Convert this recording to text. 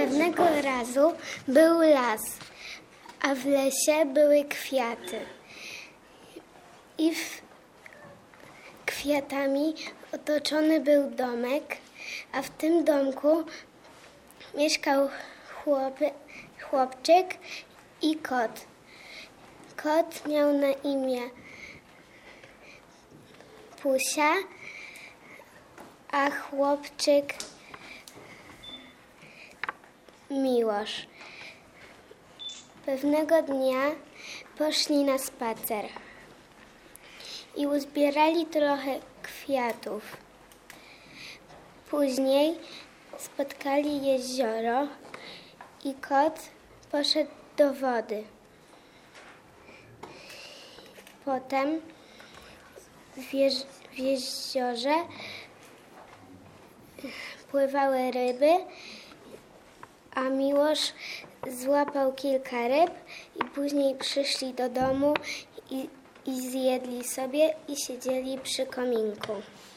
Pewnego razu był las, a w lesie były kwiaty. Kwiatami otoczony był domek, a w tym domku mieszkał chłopczyk i kot. Kot miał na imię Pusia, a chłopczyk Miłosz. Pewnego dnia poszli na spacer i uzbierali trochę kwiatów. Później spotkali jezioro i kot poszedł do wody. Potem w jeziorze pływały ryby, a Miłosz złapał kilka ryb i później przyszli do domu i zjedli sobie i siedzieli przy kominku.